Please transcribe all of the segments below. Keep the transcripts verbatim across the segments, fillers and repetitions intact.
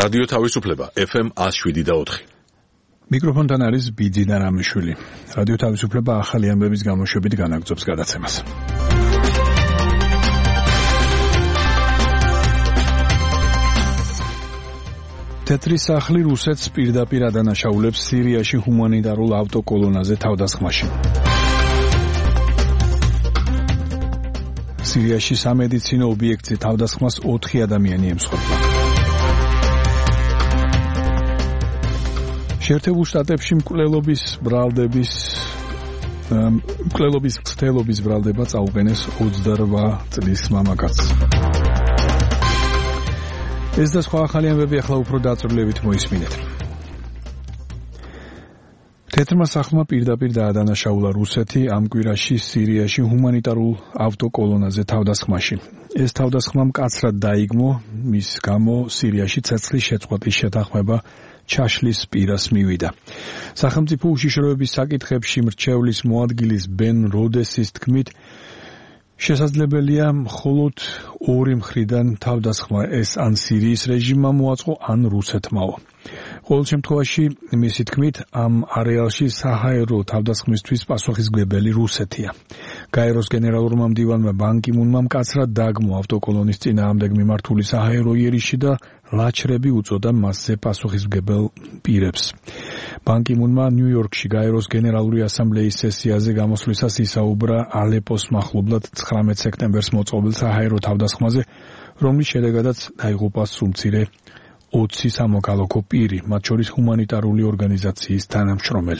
რადიო თავისუფლება ეფ ემ one oh seven და four. მიკროფონთან არის ბიძინა რამიშვილი. რადიო თავისუფლება ახალი ამბების გამოშვებით განაგრძობს გადაცემას. თეთრი სახლი რუსეთს პირდაპირ ადანაშაულებს სირიაში ჰუმანიტარულ ავტოკოლონაზე თავდასხმაში. სირიაში სამედიცინო ობიექტზე თავდასხმას ოთხი ადამიანი ემსხვერპლა. შეერთებულ შტატებში მკვლელობის ბრალდების მკვლელობის ცდელობის ბრალდება წაუყენეს ოცდარვა წლის მამაკაცს. ეს და სხვა ახალი ამბები ახლა უფრო დაწვრილებით მოისმინეთ. თეთრმა სახლმა პირდაპირ დაადანაშაულა რუსეთი ამ კვირაში სირიაში ჰუმანიტარულ ავტოკოლონაზე თავდასხმაში. ეს თავდასხმა მკაცრად დაიგმო, მის გამო სირიაში ცეცხლის შეწყვეტის შეთანხმება ჩაშლის პირას მივიდა. სახელმწიფო უშიშროების საკითხებში მრჩევლის მოადგილის ბენ როდესის თქმით, შესაძლებელია მხოლოდ ორი მხრიდან თავდასხმა, ეს ან სირიის რეჟიმმა მოაწყო, ან რუსეთმაო. ყოველ შემთხვევაში, მისი თქმით, ამ არეალში საჰაერო თავდასხმისთვის პასუხისმგებელი რუსეთია. გაეროს გენერალურმა მდივანმა ბან კი მუნმა მკაცრად დააგმო ავტოკოლონის წინააღმდეგ მიმართული საჰაერო იერიში და ლაჩრები უწოდა მასზე პასუხისმგებელ პირებს. ბან კი მუნმა ნიუ-იორკში გაეროს გენერალური ასამბლეის სესიაზე გამოსვლისას ისაუბრა ალეპოს მახლობლად ცხრამეტ სექტემბერს მოწყობილ საჰაერო თავდასხმაზე, რომლის შედეგადაც დაიღუპა სულმცირე ოცი სამოქალაქო პირი, მათ შორის ჰუმანიტარული ორგანიზაციის თანამშრომელი.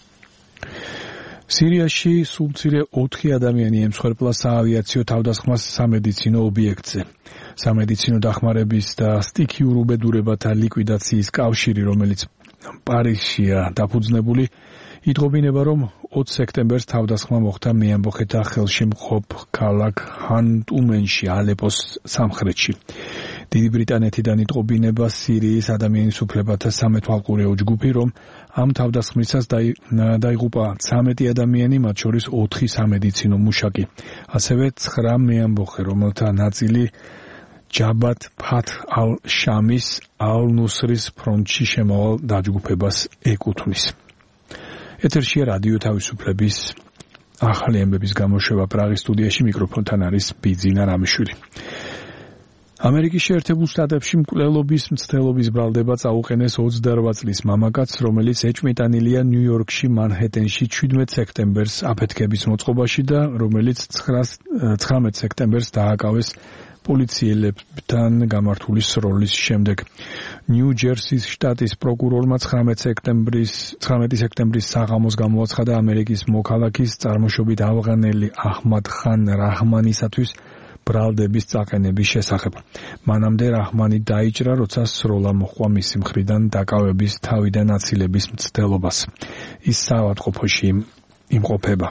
სირიაში სულმცირე ოთხი ადამიანი ემსხვერპლა საავიაციო თავდასხმას სამედიცინო ობიექტზე. სამედიცინო დახმარების და სტიქიურ უბედურებათა ლიკვიდაციის კავშირი, რომელიც პარიზშია დაფუძნებული, იტყობინება, რომ ოც სექტემბერს თავდასხმა მოხდა მეამბოხეთა ხელში მყოფ ქალაქ ჰან-ტუმენში, ალეპოს სამხრეთში. დიდი ბრიტანეთიდან იტყობინება სირიის ადამიანის უფლებათა სამეთვალყურეო ჯგუფი, რომ ამ თავდასხმისას დაიღუპა ცამეტი ადამიანი, მათ შორის ოთხი სამედიცინო მუშაკი, ასევე ცხრა მეამბოხე, რომელთა ნაწილი ჯაბათ ფათ ალ-შამის ალ-ნუსრის ფრონტში შემავალ დაჯგუფებას ეკუთვნის. ეთერშია რადიო თავისუფლების ახალი ამბების გამოშვება. პრაღის სტუდიაში მიკროფონთან არის ბიძინა რამიშვილი. ამერიკის შეერთებულ შტატებში მკვლელობის მცდელობის ბრალდება წაუყენეს ოცდარვა წლის მამაკაცს, რომელიც ეჭვმიტანილია ნიუ-იორკში მანჰეტენში შვიდმეტ სექტემბერს აფეთქების მოწყობაში და რომელიც ცხრამეტ სექტემბერს დააკავეს პოლიციელებთან გამართული სროლის შემდეგ. ნიუ-ჯერსის შტატის პროკურორმა ცხრამეტ სექტემბრის საღამოს გამოაცხადა ამერიკის მოქალაქის წარმოშობით ავღანელი აჰმად ხან რაჰმანისათვის ბრალდების წაყენების შესახებ. მანამდე რაჰმანი დაიჭრა, როცა სროლა მოჰყვა მისი მხრიდან დაკავების თავიდან აცილების მცდელობას. ის საავადმყოფოში იმყოფება.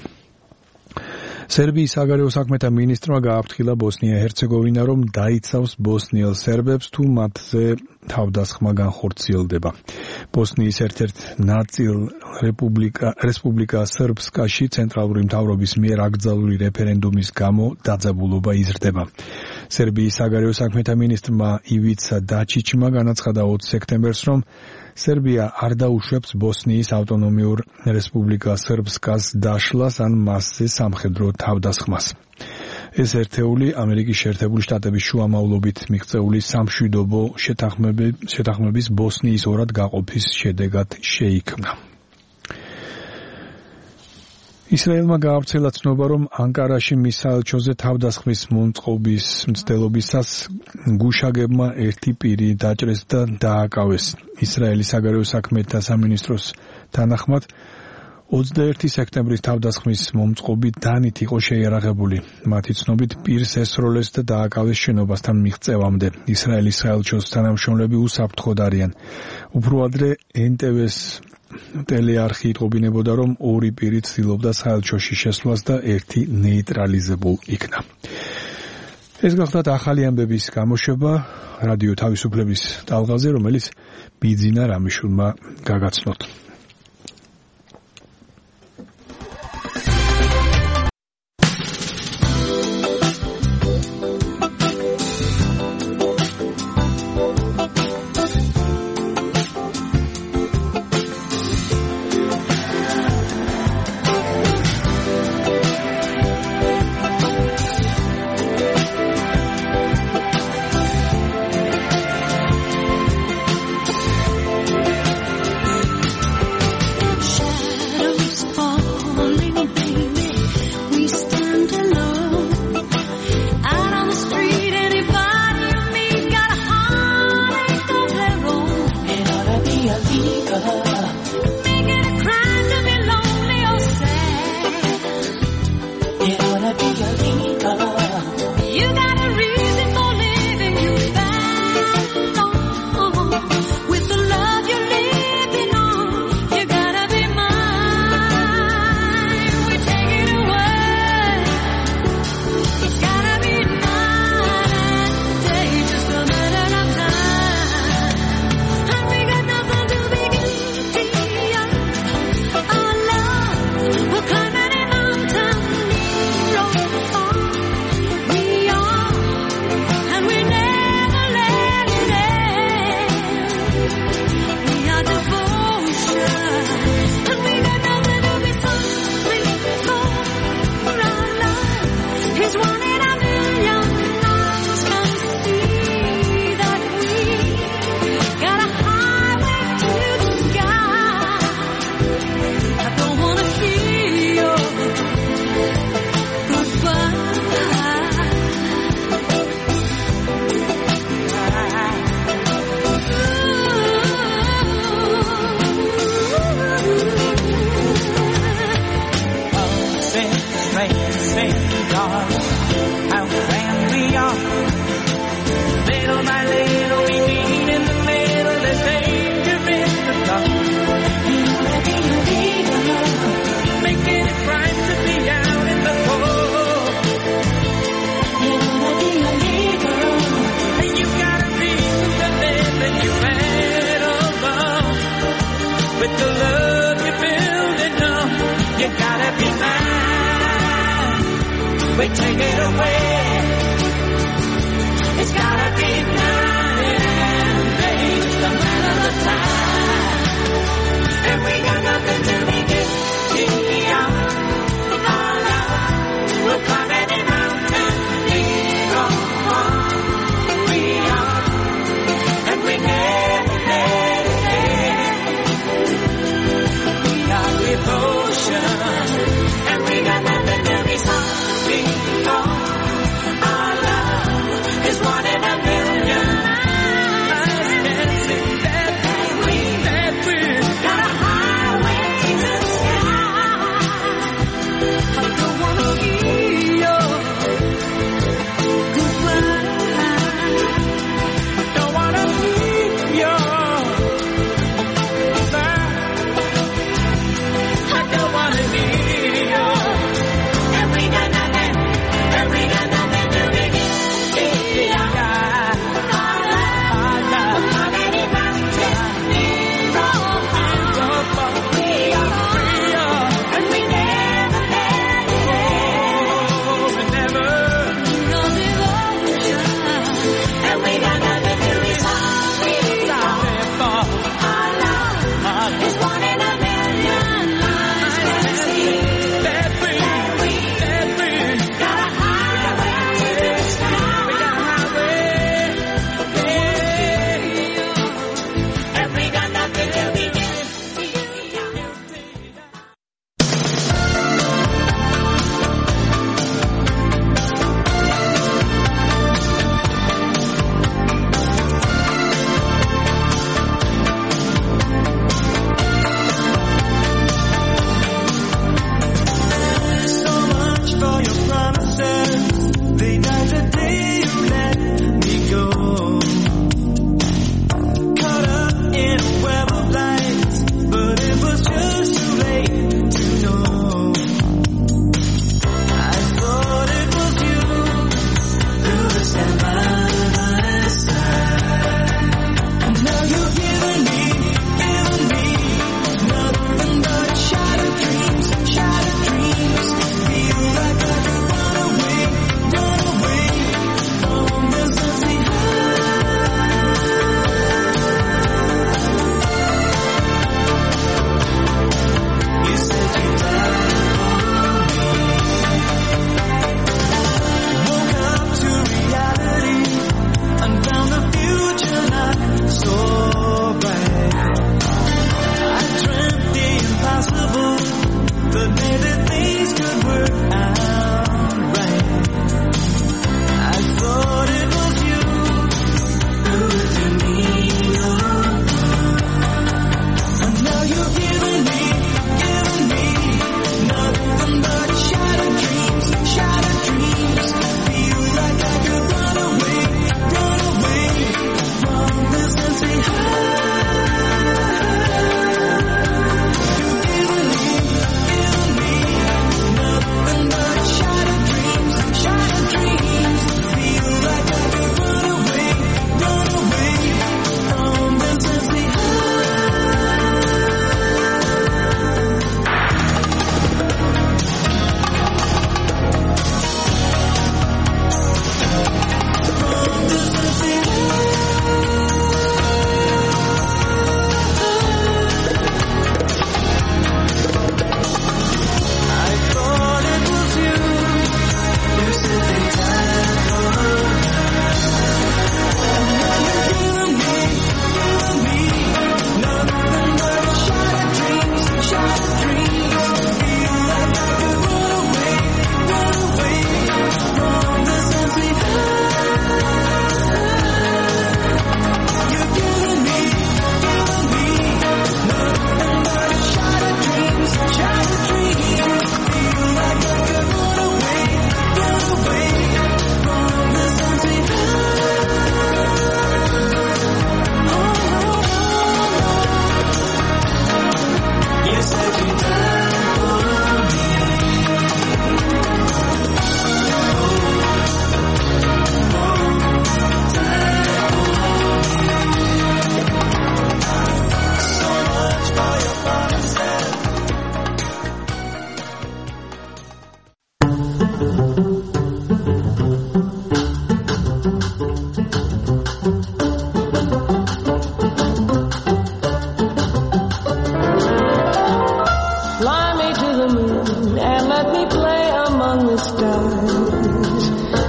სერბიის საგარეო საქმეთა მინისტრმა გააფრთხილა ბოსნია-ჰერცეგოვინა, რომ დაიცავს ბოსნიელ სერბებს, თუ მათზე თავდასხმა განხორციელდება. ბოსნიის ერთ-ერთ ნაწილ რესპუბლიკა სერბსკაში ცენტრალური მთავრობის მიერ აკრძალული რეფერენდუმის გამო დაძაბულობა იზრდება. სერბიის საგარეო საქმეთა მინისტრმა ივიცა დაჩიჩმა განაცხადა ოც სექტემბერს, რომ სერბია არ დაუშვებს ბოსნიის ავტონომიურ რესპუბლიკა სერბსკას დაშლას ან მასზე სამხედრო თავდასხმას. ეს ერთეული ამერიკის შეერთებული შტატების შუამავლობით მიღწეული სამშვიდობო შეთანხმების ბოსნიის ორად გაყოფის შედეგად შეიქმნა. ისრაელმა გაავრცელა ცნობა, რომ ანკარაში მის საელჩოზე თავდასხმის მომწყობის მცდელობისას გუშაგებმა ერთი პირი დაჭრეს და დააკავეს. ისრაელის საგარეო საქმეთა სამინისტროს თანახმად ოცდაერთი სექტემბრის თავდასხმის მომწყობი დანით იყო შეიარაღებული. მათი ცნობით პირს ესროლეს და დააკავეს შენობასთან მიღწევამდე. ისრაელის საელჩოს თანამშრომლები უსაფრთხოდ არიან. უფრო ადრე ენ ტე ვეს ტელეარხი იტყობინებოდა, რომ ორი პირი ცდილობდა საელჩოში შესვლას და ერთი ნეიტრალიზებულ იქნა. ეს გახლავთ ახალი ამბების გამოშვება რადიო თავისუფლების ტალღაზე, რომელიც ბიძინა რამიშვილმა გაგაცნოთ.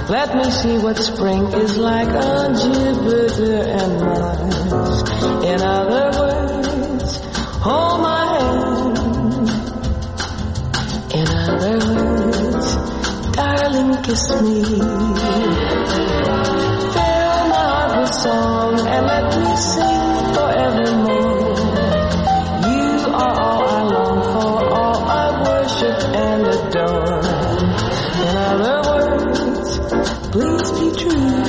Let me see what spring is like on Jupiter and Mars. In other words, hold my hand. In other words, darling, kiss me. Fill my heart with song and let me sing forevermore. You are all I long for, all I worship and adore. In other words, please be true.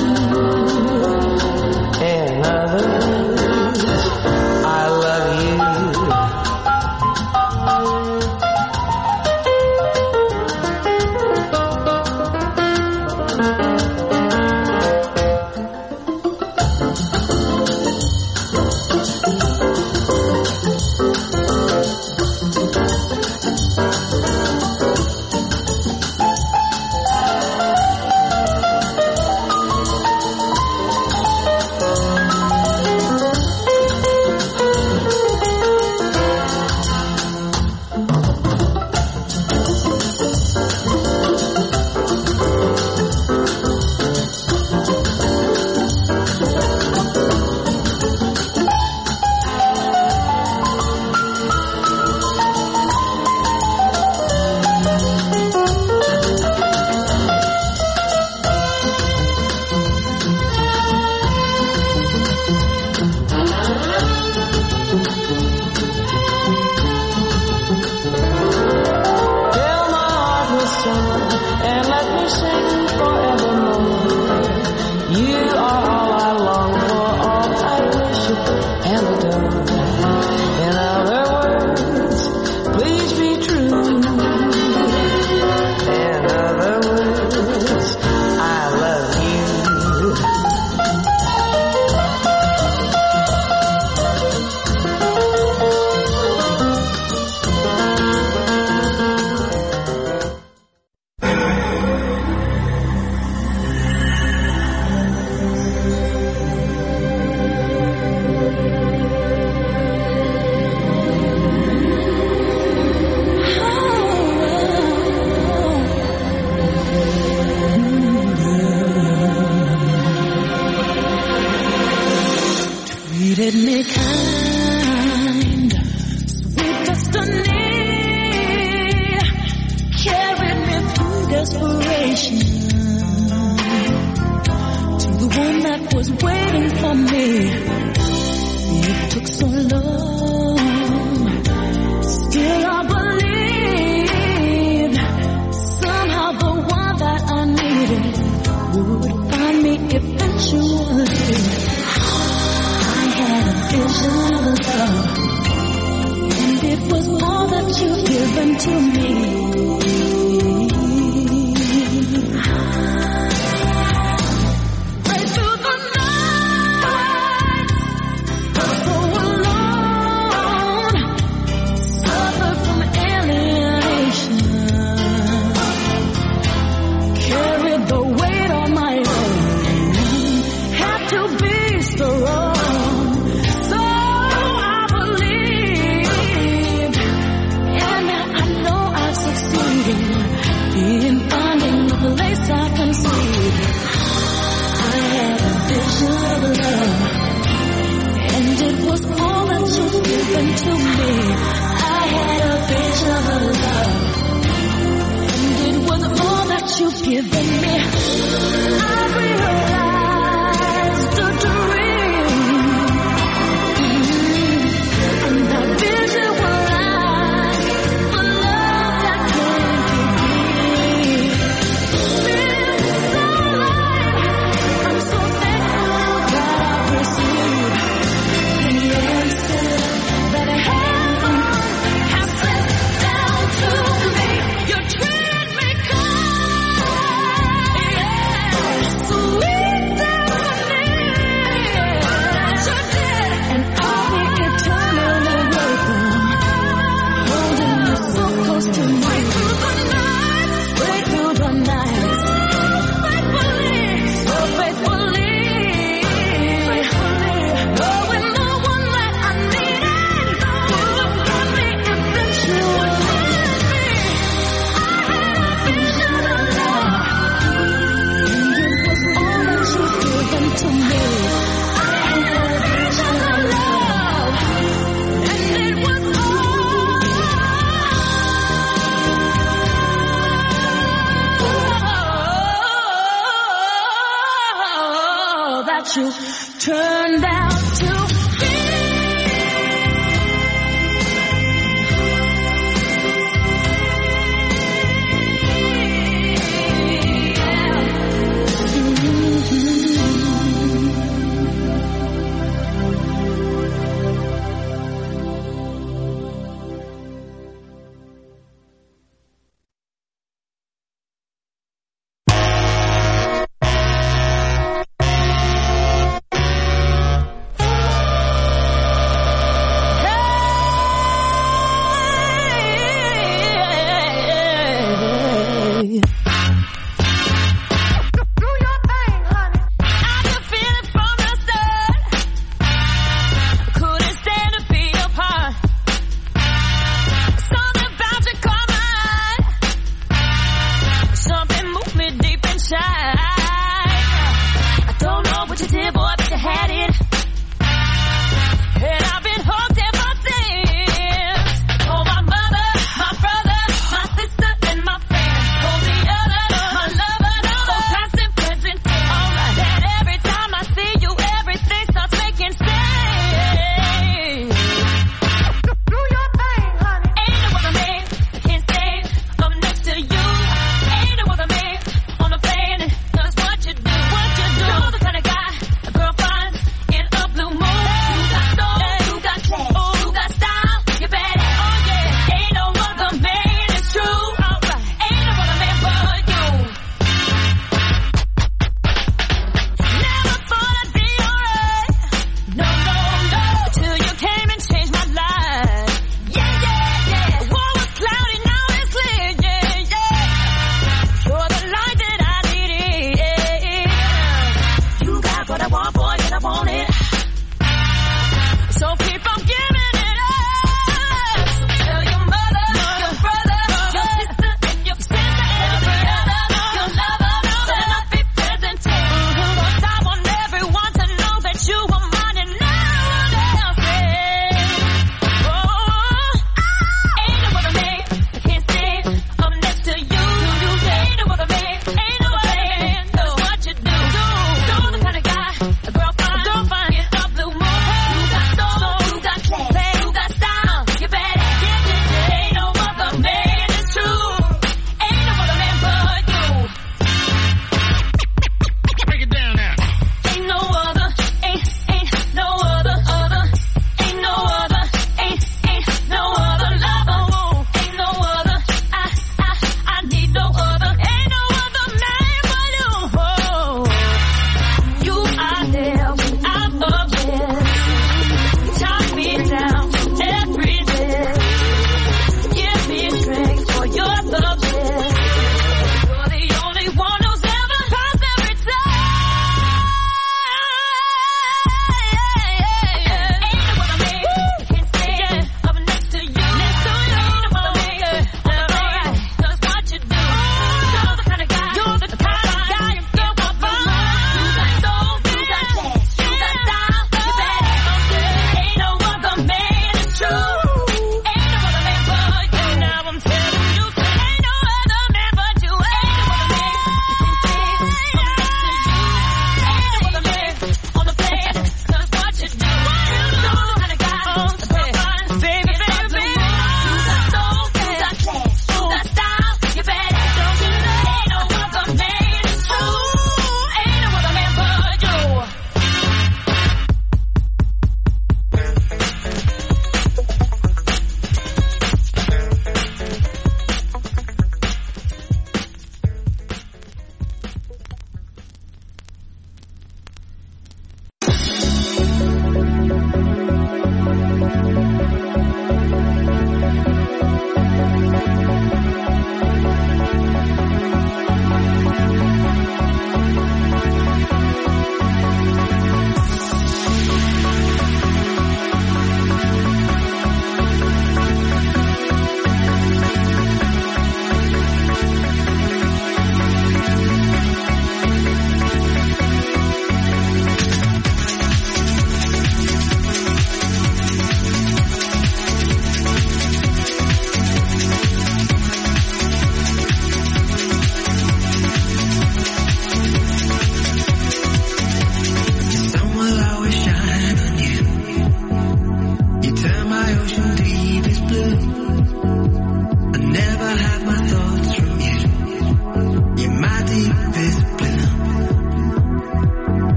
In other words, I love you. Sweet what you turned out to be.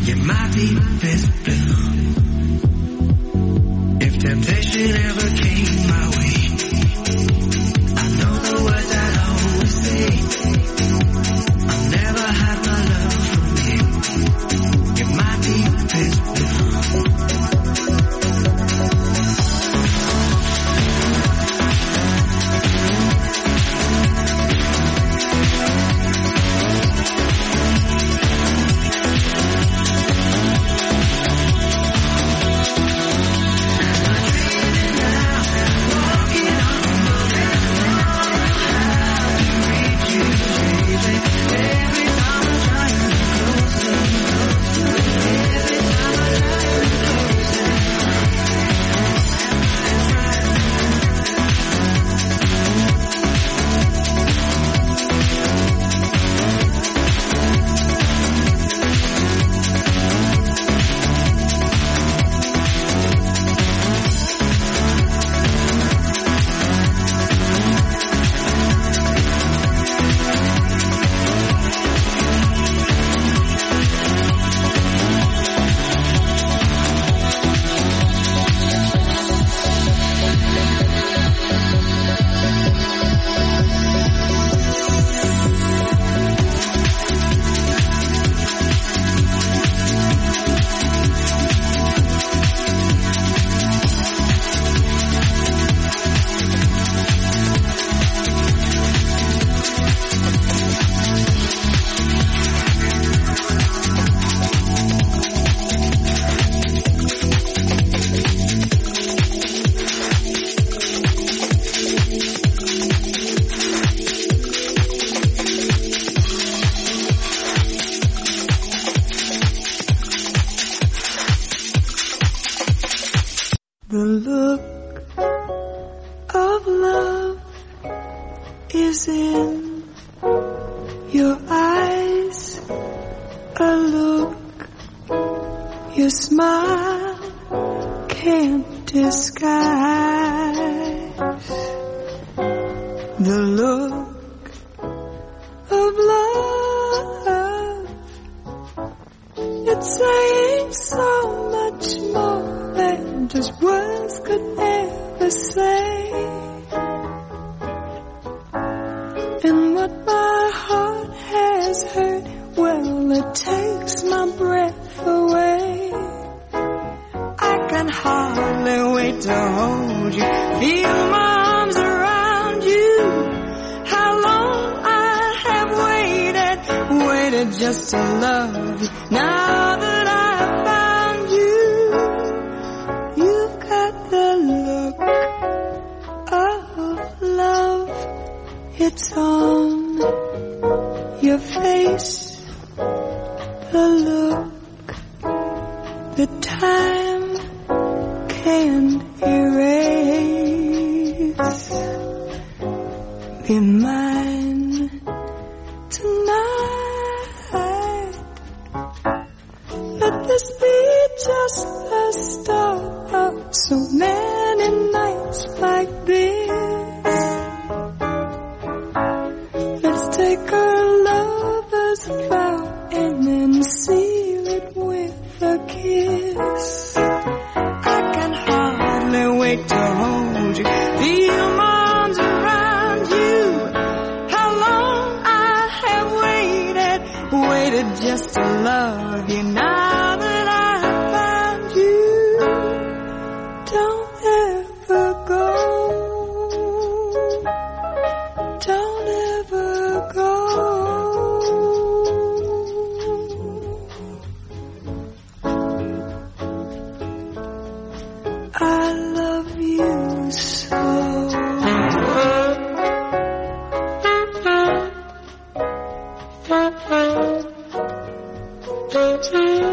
You're my deepest blue. If temptation ever came my way, I know the words I'd always say. I'll never hide my love from you. You're my deepest blue. The look of love is in your eyes, a look your smile can't disguise. The look of love, it's saying so much more than just words could ever say. And what my heart has heard, well, it takes my breath away. I can hardly wait to hold you, feel my arms around you. How long I have waited, waited just to love you. Now that I've found you, you've got the look of love. It's on your face, the look that time can't erase. Be mine tonight. Let this be just the start of so many nights like this. Let's take our lover's vow and then seal it with a kiss. I can hardly wait to hold you, feel my arms around you. How long I have waited, waited just to love you. Now that I found you, don't ever go. Don't ever go. I love you so. Thank you.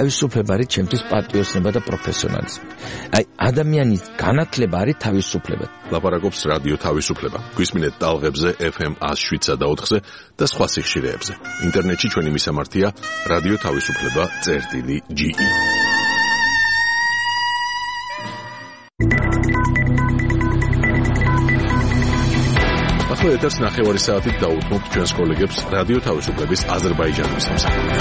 თავისუფლება ჩემთვის პატრიოტიზმი და პროფესიონალიზმი. აი ადამიანის განათლება არის თავისუფლება. ლაპარაკობს რადიო თავისუფლება. გვისმინეთ ტალღებზე ეფ ემ one oh seven და ოთხზე და სხვა სიხშირეებზე. ინტერნეტში ჩვენი მისამართია რადიო თავისუფლება წერტილი ჯი ი. ახლა ეთერს ნახევარი საათით დაუთმობთ ჩვენს კოლეგებს რადიო თავისუფლების აზერბაიჯანის სამსახურში.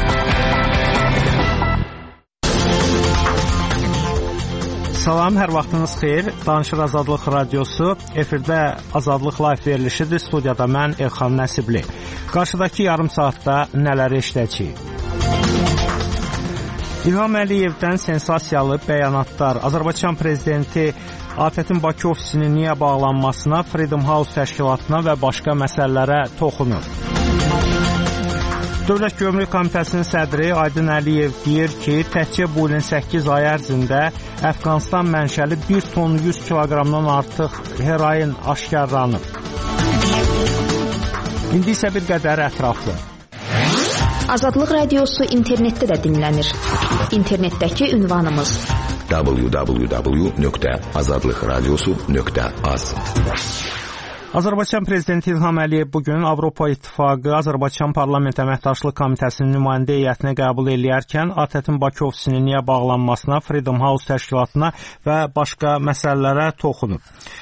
Salam, hər vaxtınız xeyir. Danışır Azadlıq Radiosu. Efirdə Azadlıq Live verilişidir. Studiyada mən Elxan Nəsibli. Qarşıdakı yarım saatda nələr eşidəcəyik? İlham Əliyevdən sensasiyalı bəyanatlar. Azərbaycan prezidenti A T Ə-in Bakı ofisinin niyə bağlanmasına, Freedom House təşkilatına və başqa məsələlərə toxunur. Dövlət Gömrük Komitəsinin sədri Aydın Əliyev deyir ki, təkcə bu ilin səkkiz ay ərzində Əfqanistan mənşəli bir ton yüz kiloqramdan artıq heroin aşkarlanıb. İndi isə bir qədər ətraflı. Azadlıq Radiosu internetdə də dinlənir. İnternetdəki ünvanımız w w w nöqtə azadlıq radiosu nöqtə az. Azərbaycan prezidenti İlham Əliyev bugün Avropa İttifaqı Azərbaycan Parlament Əməkdaşlıq Komitəsinin nümayəndə heyətinə qəbul edərkən A T Ə-in Bakı ofisinin niyə bağlanmasına, Freedom House təşkilatına və başqa məsələlərə toxunub.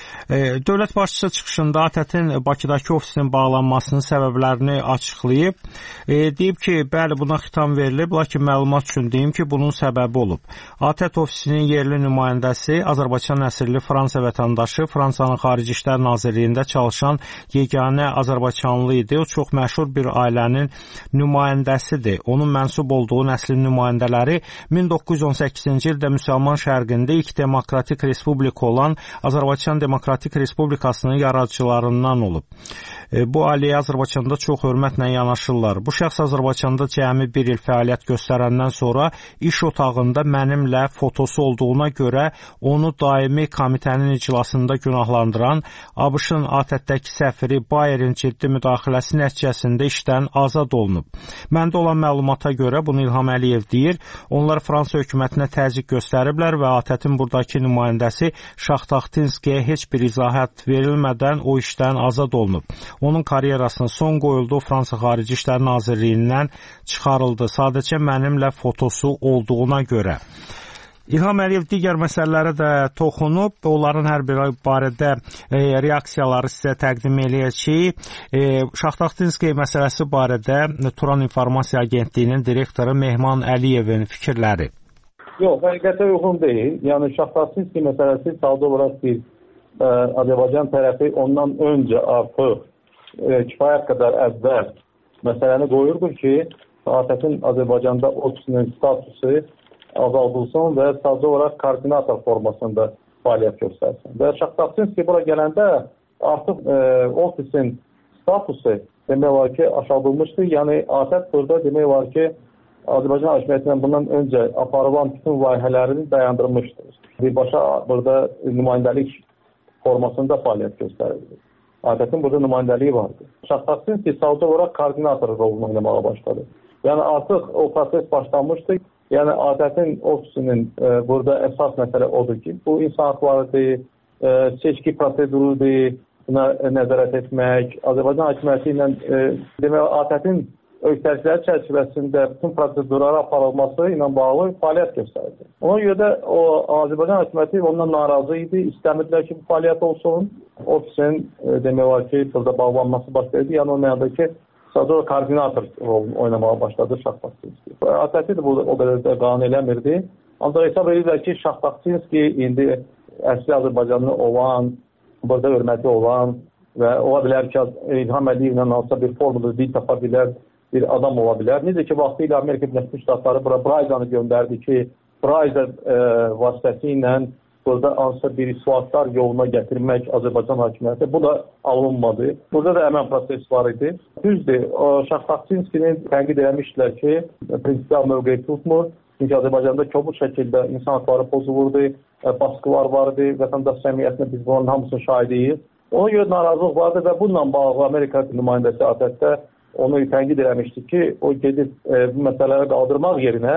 Dövlət başçısı çıxışında A T Ə-in Bakıdakı ofisinin bağlanmasının səbəblərini açıqlayıb. E, deyib ki, bəli buna xitam verilib, lakin məlumat üçün deyim ki, bunun səbəbi olub. A T Ə ofisinin yerli nümayəndəsi Azərbaycan əsirli Fransa vətəndaşı, Fransanın Xarici İşlər Nazirliyində çalışan yeganə Azərbaycanlı idi. O çox məşhur bir ailənin nümayəndəsidir. Onun mənsub olduğu nəslin nümayəndələri min doqquz yüz on səkkizinci ildə Müsəlman Şərqində ilk demokratik respublika olan Azərbaycan Demokratik Respublikasının yaradıcılarından olub. Bu ailəyə Azərbaycanda çox hörmətlə yanaşırlar. Bu şəxs Azərbaycanda cəmi bir il fəaliyyət göstərəndən sonra iş otağında mənimlə fotosu olduğuna görə onu daimi komitənin iclasında günahlandıran ABŞ-ın A T Ə-dəki səfiri Bayerin ciddi müdaxiləsi nəticəsində işdən azad olunub. Məndə olan məlumata görə bunu İlham Əliyev deyir. Onlar Fransa hökumətinə təzyiq göstəriblər və A T Ə-in buradakı nümayəndəsi Şaxtaxtinskiyə heç bir izahat verilmədən o işdən azad olunub. Onun karyerasına son qoyuldu, Fransa Xarici İşlər Nazirliyindən çıxarıldı. Sadəcə mənimlə fotosu olduğuna görə. İlham Əliyev digər məsələlərə də toxunub. Onların hər biri barədə e, reaksiyaları sizə təqdim edəcəyik. E, Şaxtaxtinski məsələsi barədə Turan İnformasiya Agentliyinin direktoru Mehman Əliyevin fikirləri. Yox, həqiqətə uyğun deyil. Yəni Şaxtaxtinski məsələsi salda olaraq bir e, Azərbaycan tərəfi ondan öncə artıq e, kifayət qədər əvvəl məsələni qoyurdur ki, A T Ə-in Azərbaycanda ofisinin statusu azaldılsın və sadəcə olaraq koordinator formasında fəaliyyət göstərsin. Və Şaxtaxtinski bura gələndə artıq e, ofisin statusu demək var ki, aşaldılmışdır. Yəni A T Ə burada demək var ki, Azərbaycan hakimiyyətindən bundan öncə aparılan bütün layihələrini dayandırmışdır. Birbaşa burada nümayəndəlik formasında fəaliyyət göstərilir. A T Ə-in burada nümayəndəliyi vardır. Şaxtaxtinski sadəcə olaraq koordinator rolunu oynamağa başladı. Yəni artıq o proses başlanmışdır. Yəni A T Ə-in ofisinin e, burada əsas məsələ odur ki, bu insan haqlarıdır, e, seçki prosedurudur, buna e, nəzarət etmək, Azərbaycan hakimiyyəti ilə e, demək A T Ə-in öhdəlikləri çərçivəsində bütün prosedurlara aparılması ilə bağlı fəaliyyət göstərdi. Ona görə də o Azərbaycan hakimiyyəti ondan narazı idi, istəmədilər ki, bu fəaliyyət olsun. Ofisin e, demək var ki, burada bağlanması başlaydı. Yəni o mənada ki, sadəcə koordinator rolunu oynamağa başladı Şaxtaxtinski. A T Ə də bu o qədər də qane eləmirdi. Ancaq hesab edirlər ki, Şaxtaxtinski indi əsli Azərbaycanlı olan, burada hörməti olan və ola bilər ki, İlham Əliyevlə hansısa bir formada dil tapa bilər, bir adam ola bilər. Necə ki, vaxtilə Amerika Birləşmiş Ştatları bura Brayzanı göndərdi ki, Brayza e, vasitəsi ilə burada hansısa bir islahatlar yoluna gətirmək Azərbaycan hakimiyyəti. Bu da alınmadı. Burada da əmən proses var idi. Düzdür, Şaxtaxtinskinin tənqid eləmişdilər ki, prinsipial mövqeyi tutmur. Çünki Azərbaycanda kobud şəkildə insan haqları pozulurdu, baskılar vardı, vətəndaş cəmiyyətinə biz bunların hamısını şahidiyik. Ona görə narazılıq vardı və bununla bağlı Amerika nümayəndəsi A T Ə-də onu tənqid eləmişdi ki, o gedib e, bu məsələləri qaldırmaq yerinə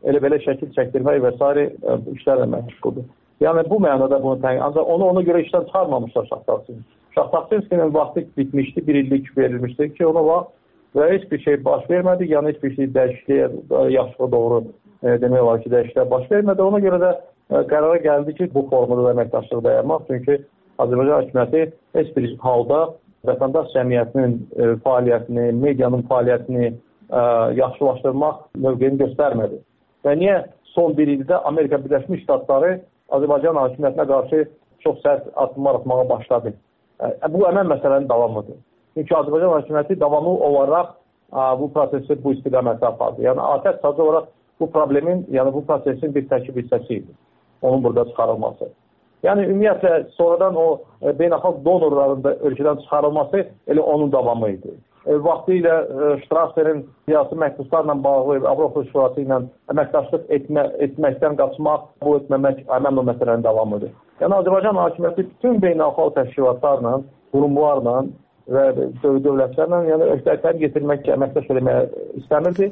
elə belə şəkil çəkdirmək və s. işlərlə məşğuldur. Yəni bu mənada bunu təyin, ancaq onu ona görə işdən çıxarmamışlar Şahtaxtın. Şahtaxtınskinin vaxtı bitmişdi, bir illik verilmişdi ki, ona vaxt və heç bir şey baş vermədi, yəni heç bir şey dəyişikliyə, yaxşıya doğru e, demək olar ki, dəyişikliyə baş vermədi. Ona görə də e, qərara gəldi ki, bu formada da əməkdaşlıq dayanmaq, çünki Azərbaycan hökuməti heç bir halda vətəndaş cəmiyyətinin e, fəaliyyətini, medianın fəaliyyətini e, yaxşılaşdırmaq mövqeyini göstərmədi. Və niyə son bir ildə Amerika Birləşmiş Ştatları Azərbaycan hakimiyyətinə qarşı çox sərt addımlar atmağa başladı? E, bu əmən məsələnin davamıdır. Çünki Azərbaycan hakimiyyəti davamlı olaraq a, bu prosesi bu istiqamətə apardı. Yəni ATƏT sadəcə olaraq bu problemin, yəni bu prosesin bir tərkib hissəsi idi. Onun burada çıxarılması. Yəni ümumiyyətlə sonradan o e, beynəlxalq donorların da ölkədən çıxarılması elə onun davamı idi. E, vaxtilə e, Strasser'in siyasi məhdudlarla bağlı Avropa Şurası ilə əməkdaşlıq etmə, etməkdən qaçmaq, bu etməmək həmin o məsələnin davamıdır. Yəni Azərbaycan hakimiyyəti bütün beynəlxalq təşkilatlarla, qurumlarla və dövlətlərlə, yəni öhdəlikləri getirmək, əməkdaş eləməyə istəmirdi.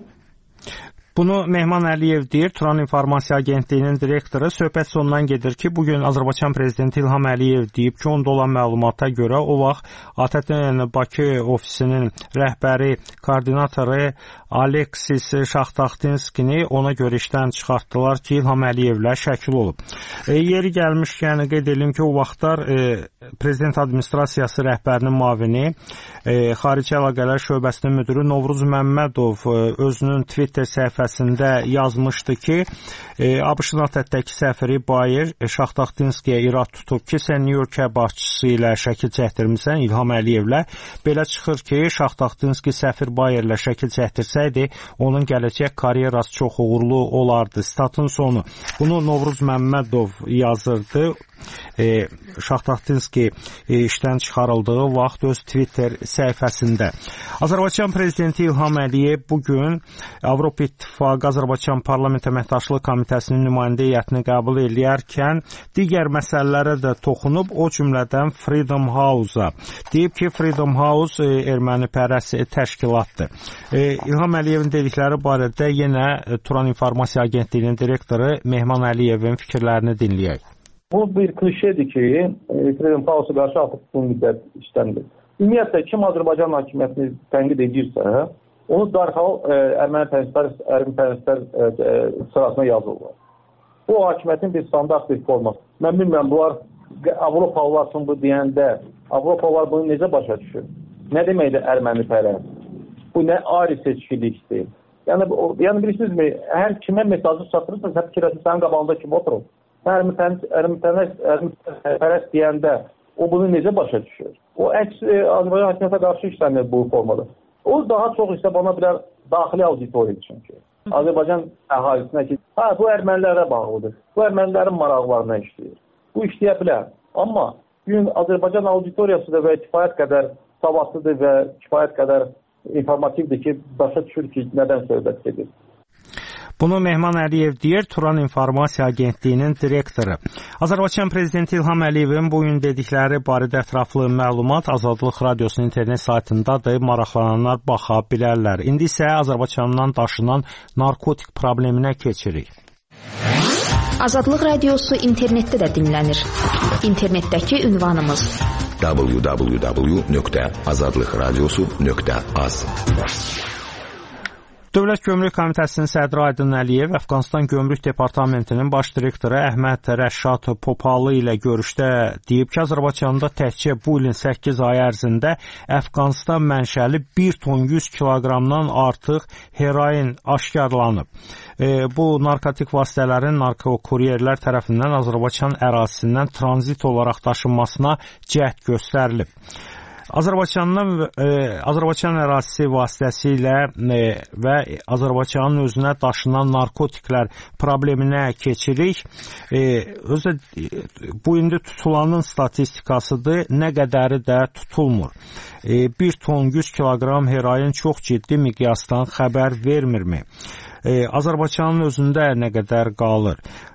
Bunu Mehman Əliyev deyir, Turan İnformasiya Agentliyinin direktoru. Söhbət sondan gedir ki, bugün Azərbaycan Prezidenti İlham Əliyev deyib ki, onda olan məlumata görə o vaxt ATƏT-in Bakı ofisinin rəhbəri, koordinatoru Aleksis Şahtaxtinskini ona görə işdən çıxartdılar ki, İlham Əliyevlə şəkil olub. E, yeri gəlmişkən qeyd edelim ki, o vaxtlar e, Prezident Administrasiyası rəhbərinin müavini, e, Xarici Əlaqələr Şöbəsinin müdürü Novruz Məmmədov e, özünün Twitter səhifəsində yazmışdı ki, e, ABŞ-ın ATƏT-dəki səfiri Bayer e, Şahtaxtinskiyə irad tutub ki, sən Nyu-York başçısı ilə şəkil çəkdirmisən İlham Əliyevlə. Belə çıxır ki, Şahtaxtinski səfir Bayerlə şəkil çəkdirsəydi, onun gələcək karyerası çox uğurlu olardı. Statın sonu. Bunu Novruz Məmmədov yazırdı. E, Şahtaxtinski e, işdən çıxarıldığı vaxt öz Twitter səhifəsində. Azərbaycan Prezidenti İlham Əliyev bugün Avropa İttifaqı Azərbaycan Parlament Əməkdaşlıq Komitəsinin nümayəndə heyətini qəbul edərkən digər məsələlərə də toxunub, o cümlədən Freedom House-a. Deyib ki, Freedom House e, erməni pərəst təşkilatdır. E, İlham Əliyevin dedikləri barədə yenə e, Turan İnformasiya Agentliyinin direktoru Mehman Əliyevin fikirlərini dinləyək. Bu bir klişedir ki, Freedom House-a qarşı artıq bu müddət işləndir. Ümumiyyətlə, kim Azərbaycan hakimiyyətini tənqid edirsə, onu dərhal e, erməni pərəstlər e, e, sırasına yazırlar. Bu hakimiyyətin bir standart bir forması. Mən bilməm, bunlar Avropalılar üçün bu deyəndə, Avropalılar bunu necə başa düşür? Nə deməkdir erməni pərəst? Bu nə ayrı seçkilikdir? Yəni, o, yəni bilirsinizmi, hər kimə mesajı çatdırırsanız, hep kirəsi sənin qabağında kim oturur? Erməni-pərəst deyəndə o bunu necə başa düşür? O əks e, Azərbaycan hakimiyyətə qarşı işlənir bu formada. O daha çox isə bana bilər daxili auditoriya çünki. Azərbaycan əhalisinə ki, ha, bu ermənilərə bağlıdır. Bu ermənilərin maraqlarına işləyir. Bu işləyə bilər. Amma gün Azərbaycan auditoriyası da və kifayət qədər savadlıdır və kifayət qədər informativdir ki, başa düşür ki, nədən söhbət edir. Bunu Mehman Əliyev deyir, Turan İnformasiya Agentliyinin direktoru. Azərbaycan Prezidenti İlham Əliyevin bugün dedikləri barədə ətraflı məlumat Azadlıq Radiosunun internet saytındadır. Maraqlananlar baxa bilərlər. İndi isə Azərbaycandan daşınan narkotik probleminə keçirik. Azadlıq Radiosu internetdə də dinlənir. İnternetdəki ünvanımız w w w nöqtə azadlıq radiosu nöqtə az. Dövlət Gömrük Komitəsinin sədri Aydın Əliyev Əfqanistan Gömrük Departamentinin baş direktoru Əhməd Rəşad Popalı ilə görüşdə deyib ki, Azərbaycanda təkcə bu ilin səkkiz ay ərzində Əfqanistan mənşəli bir ton yüz kiloqramdan artıq heroin aşkarlanıb. E, bu narkotik vasitələrin narkokuryerlər tərəfindən Azərbaycan ərazisindən tranzit olaraq daşınmasına cəhd göstərilib. Azərbaycandan e, Azərbaycan ərazisi vasitəsilə e, və Azərbaycanın özünə daşınan narkotiklər probleminə keçirik. E, özü bu indi tutulanın statistikasıdır, nə qədəri də tutulmur. E, bir ton yüz kiloqram heroin çox ciddi miqyasdan xəbər vermirmi? E, Azərbaycanın özündə nə qədər qalır?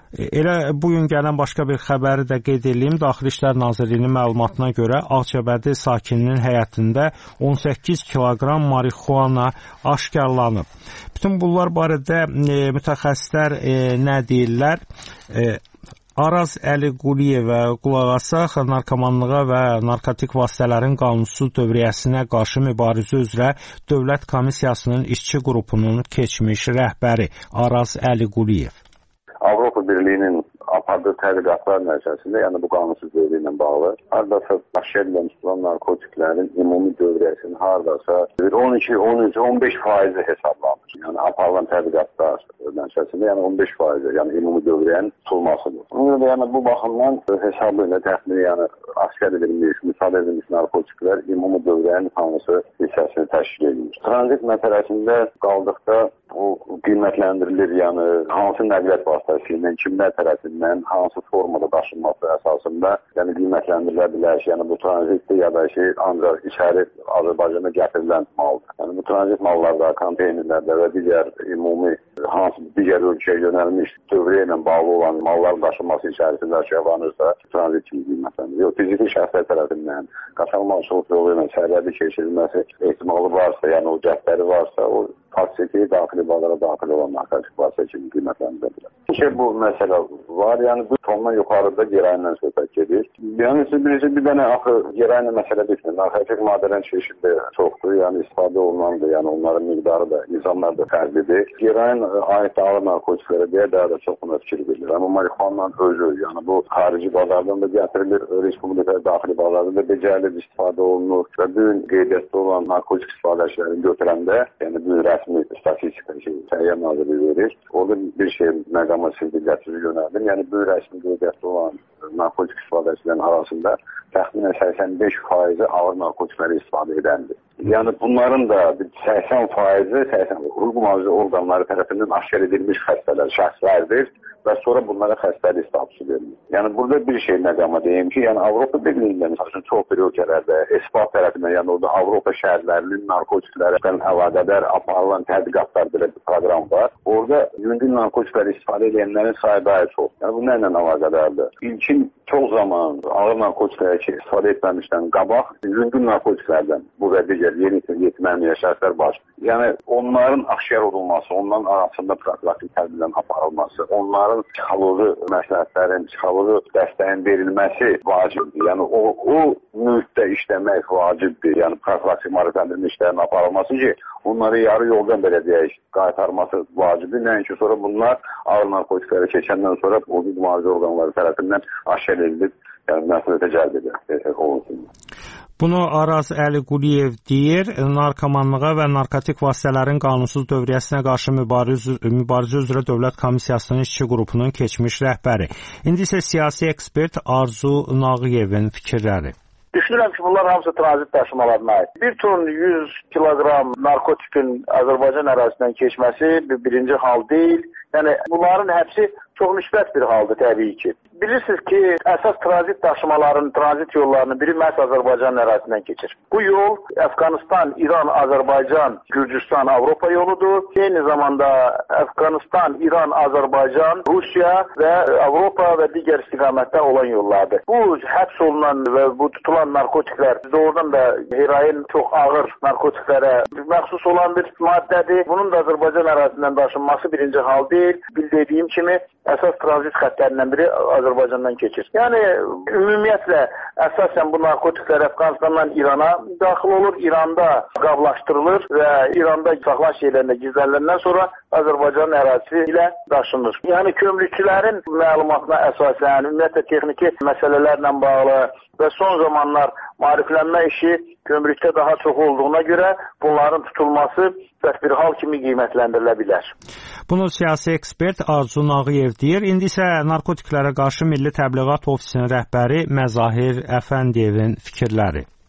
Elə bugün gələn başqa bir xəbəri də qeyd edeyim. Daxili İşlər Nazirliyinin məlumatına görə Ağcabədi sakininin həyətində on səkkiz kiloqram marixuana aşkarlanıb. Bütün bunlar barədə e, mütəxəssislər e, nə deyirlər? E, Araz Əliquliyevə qulaq asaq, narkomanlığa və narkotik vasitələrin qanunsuz dövriyyəsinə qarşı mübarizə üzrə Dövlət Komissiyasının işçi qrupunun keçmiş rəhbəri Araz Əliquliyev. Avropa Birliyinin apardığı tədqiqatlar nəticəsində, yəni bu qanunsuz dövrü ilə bağlı, hardasa aşkarla tutulan narkotiklərin ümumi dövriyyəsinin hardasa on iki, on üç, on beş faizi hesablanır. Yəni aparılan tədqiqatlar nəticəsində, yəni on beş faizi, yəni ümumi dövriyyənin tutulmasıdır. Ona görə yəni bu baxımdan hesabı ilə təxmini, yəni askər edilmiş, müsadə edilmiş narkotiklər ümumi dövriyyənin hamısı hissəsini təşkil edir. Tranzit məsələsində qaldıqda o qiymətləndirilir, yəni hansı nəqliyyat vasitəsilə, kimlər tərəfindən, hansı formada daşınması əsasında, yəni qiymətləndirilə bilər ki, yəni bu tranzitdir ya da ki, ancaq içəri Azərbaycana gətirilən maldır. Yəni bu tranzit mallarda, konteynerlərdə və digər ümumi hansı digər ölkəyə yönəlmiş dövriyyə ilə bağlı olan malların daşınması içərisində aşağılanırsa, tranzit kimi qiymətləndirilir. Yox, fiziki şəxslər tərəfindən qaçalmaçılıq yolu ilə sərhədi keçirilməsi ehtimalı varsa, yəni o cəhdləri varsa, o faksiki daxili bazara daxil olan narkotik vasitə kimi qiymətləndirilə bilər. Ki, bu məsələ var, yəni bu tondan yuxarıda geraynlə söhbət gedir. Yəni siz bilirsiniz, bir dənə axı geraynlə məsələ bitmir. Narkotik maddələrin çeşidi çoxdur, yəni istifadə olunandır, yəni onların miqdarı da, nizamlar da fərqlidir. Gerayn aid ağır narkotiklərə deyə daha da çox buna fikir verilir. Amma marihuanla özü, yəni bu xarici bazardan da gətirilir, respublika daxili bazardan da becərilir, istifadə olunur və bu gün qeydiyyatda olan narkotik istifadəçilərini götürəndə, yəni bu rəsmi statistika ki, Səhiyyə Nazirliyi verir, orada bir şey məqama sizdə gətirir yönəldir. Yəni bu rəsmi qeydiyyatda olan narkotik istifadəçilərin arasında təxminən səksən beş faizi ağır narkotikləri istifadə edəndir. Yəni bunların da səksən faizi səksən hüquq mühafizə orqanları tərəfindən aşkar edilmiş xəstələr, şəxslərdir və sonra bunlara xəstəlik statusu verilir. Yəni burada bir şey məqama deyim ki, yəni Avropa Birliyindən məsələn çox bir ölkələrdə ESPA tərəfindən, yəni orada Avropa şəhərlərinin narkotiklərlə əlaqədar aparılan tədqiqatlar belə bir proqram var. Orada yüngül narkotikləri istifadə edənlərin sayı çox. Yəni bu nə ilə əlaqədardır? İlkin çox zaman ağır narkotikləri ki, istifadə etməmişdən qabaq yüngül narkotiklərdən bu və digər yeni yetirmənliyə şəxslər başlayır. Yəni onların aşkar olunması, onların arasında profilaktik tədbirlərin aparılması, onların psixoloji məsləhətlərin, psixoloji dəstəyin verilməsi vacibdir. Yəni o, o mühitdə işləmək vacibdir. Yəni profilaktik maarifləndirmə işlərinin aparılması ki, onları yarı yoldan belə deyək, qaytarması vacibdir. Nəinki sonra bunlar ağır narkotikləri keçəndən sonra hüquq mühafizə orqanları tərəfindən aşkar edilib, yəni məsuliyyətə cəlb edir olunsun. Bunu Araz Əliquliyev deyir, narkomanlığa və narkotik vasitələrin qanunsuz dövriyyəsinə qarşı mübarizə, mübarizə üzrə Dövlət Komissiyasının işçi qrupunun keçmiş rəhbəri. İndi isə siyasi ekspert Arzu Nağıyevin fikirləri. Düşünürəm ki, bunlar hamısı tranzit daşımalarına aid. Bir ton yüz kiloqram narkotikin Azərbaycan ərazisindən keçməsi bir, birinci hal deyil. Yəni bunların hepsi çox müsbət bir haldır təbii ki. Bilirsiniz ki, əsas tranzit daşımaların, tranzit yollarının biri məhz Azərbaycan ərazisindən keçir. Bu yol Əfqanistan, İran, Azərbaycan, Gürcüstan, Avropa yoludur. Eyni zamanda Əfqanistan, İran, Azərbaycan, Rusiya və Avropa və digər istiqamətdə olan yollardır. Bu həbs olunan və bu tutulan narkotiklər doğrudan da heroin çox ağır narkotiklərə məxsus olan bir maddədir. Bunun da Azərbaycan ərazisindən daşınması birinci hal deyil. Bildiyim kimi əsas tranzit xəttlərindən biri Azərbaycandan keçir. Yəni ümumiyyətlə əsasən bu narkotiklər Əfqanistandan İrana daxil olur, İranda qablaşdırılır və İranda saxlanış yerlərində gizləniləndən sonra Azərbaycanın ərazisi ilə daşınır. Yəni kömürçülərin məlumatına əsasən ümumiyyətlə texniki məsələlərlə bağlı və son zamanlar maariflənmə işi kömürlükdə daha çox olduğuna görə bunların tutulması bir hal kimi qiymətləndirilə bilər. Bunu siyasi ekspert Arzu Nağıyev deyir. İndi isə narkotiklərə qarşı Milli Təbliğat Ofisinin rəhbəri Məzahir Əfəndiyevin fikirləri. Məsələn,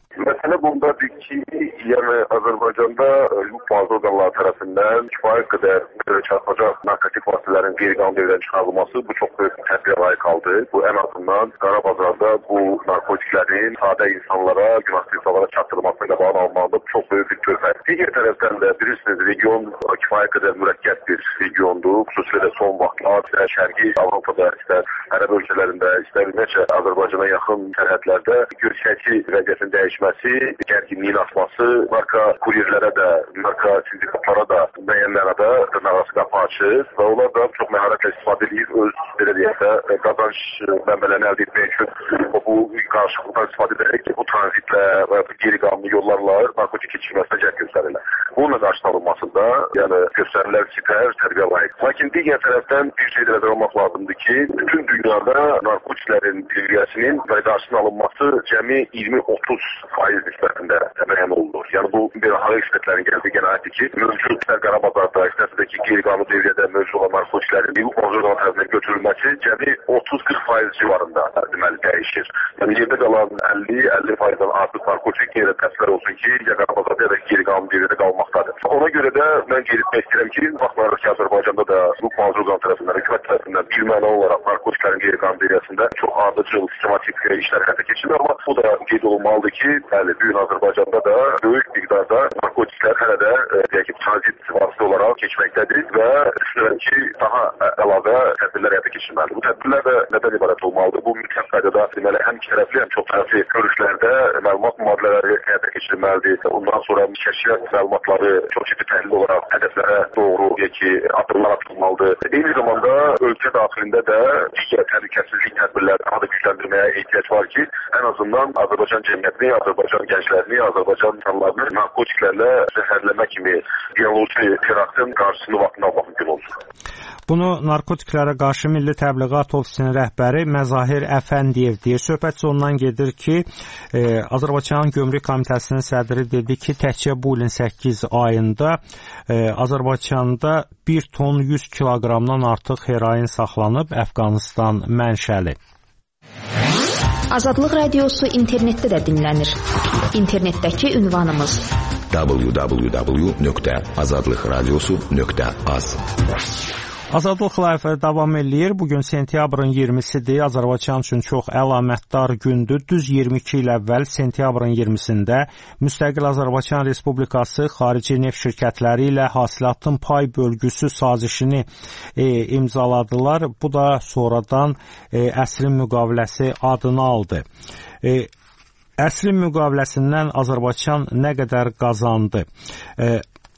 Məsələ bundadır ki, yəni Azərbaycanda hüquq orqanları tərəfindən kifayət qədər çarpacaq narkotik vasitələrin qeyri-qanuni dövrdən çıxarılması bu çox böyük tədbirə layiq haldır. Bu ən azından qara bazarda bu narkotiklərin sadə insanlara, günahsız insanlara çatdırılması ilə bağlı almalıda çox böyük bir töhfədir. Digər tərəfdən də bilirsiniz, region kifayət qədər mürəkkəb bir regiondur. Xüsusilə də son vaxtlar istər Şərqi Avropada, istər Ərəb ölkələrində, istər ümumiyyətlə Azərbaycana yaxın sərhədlərdə görüşəki vəziyyətin dəyişməsi, gərginliyin artması, narko kuryerlərə də, narko sindikatlara da müəyyən mənada dırnaqarası qapı açır və onlar da çox məharətlə istifadə edir, öz belə deyək də qazanc mənbələrini əldə etmək üçün bu qarşılıqdan istifadə edərək bu tranzitlə və qeyri-qanuni yollarla narkotik keçirməsinə cəhd göstərirlər. Bununla qarşı alınmasında yəni göstərilən sipər tədbirə layiq. Lakin digər tərəfdən bir şey də nəzərə almaq lazımdır ki, bütün dünyada narkotiklərin birliğəsinin və qarşısının alınması cəmi iyirmi otuz faiz nisbətində müəyyən olunur. Yəni bu beynəlxalq ekspertlərin gəldiyi qənaətdir ki, mövcud istər Qarabağda, istərsə ki qeyri-qanuni dövrdə mövcud olan narkotiklərin hüquq orqanları tərəfindən götürülməsi cəmi otuz qırx faiz civarında deməli dəyişir. Yəni yerdə qalan əlli əlli faizdən artıq narkotik yerə təsvir olsun ki, ya Qarabağda ya da qeyri-qanuni dövrdə qalmaqdadır. Ona görə də mən qeyd etmək istəyirəm ki, baxmayaraq ki, Azərbaycanda da hüquq orqanları tərəfindən, hökumət tərəfindən birmənalı olaraq narkotiklərin qeyri-qanuni dövrəsində çox ardıcıl, sistematik işlər həyata keçirilir, amma bu da qeyd olunmalıdır ki, bəli, bu gün Azərbaycanda da böyük miqdarda narkotiklər hələ də deyək ki, tranzit vasitə olaraq keçməkdədir və düşünürəm ki, daha əlavə tədbirlər həyata keçirməlidir. Bu tədbirlər də nədən ibarət olmalıdır? Bu mütləq qaydada deməli həm iki tərəfli, həm çox tərəfli görüşlərdə məlumat mübadilələri həyata keçirilməlidir. Ondan sonra kəşfiyyat məlumatları çox ciddi təhlil olaraq hədəflərə doğru deyək ki, addımlar atılmalıdır. Eyni zamanda ölkə daxilində də digər təhlükəsizlik tədbirləri daha da gücləndirməyə ehtiyac var ki, ən azından Azərbaycan cəmiyyətini, Azərbaycan gənclərini, Azərbaycan insanlarını narkotiklərlə zəhərləmə kimi bioloji teraktın qarşısını vaxtında almaq mümkün olsun. Bunu Narkotiklərə qarşı Milli Təbliğat Ofisinin rəhbəri Məzahir Əfəndiyev deyir. Söhbət ondan gedir ki, e, Azərbaycan Gömrük Komitəsinin sədri dedi ki, təkcə bu ilin səkkiz ayında e, Azərbaycanda bir ton yüz kiloqramdan artıq heroin saxlanıb, Əfqanistan mənşəli. Azadlıq Radiosu internetdə də dinlənir. İnternetdəki ünvanımız w w w nöqtə azadlıq radiosu nöqtə az. Azadlıq layihəsi davam eləyir. Bugün sentyabrın iyirmisidir. Azərbaycan üçün çox əlamətdar gündür. Düz iyirmi iki il əvvəl sentyabrın iyirmisində Müstəqil Azərbaycan Respublikası xarici neft şirkətləri ilə hasilatın pay bölgüsü sazişini e, imzaladılar. Bu da sonradan e, əsrin müqaviləsi adını aldı. E, əsrin müqaviləsindən Azərbaycan nə qədər qazandı? E,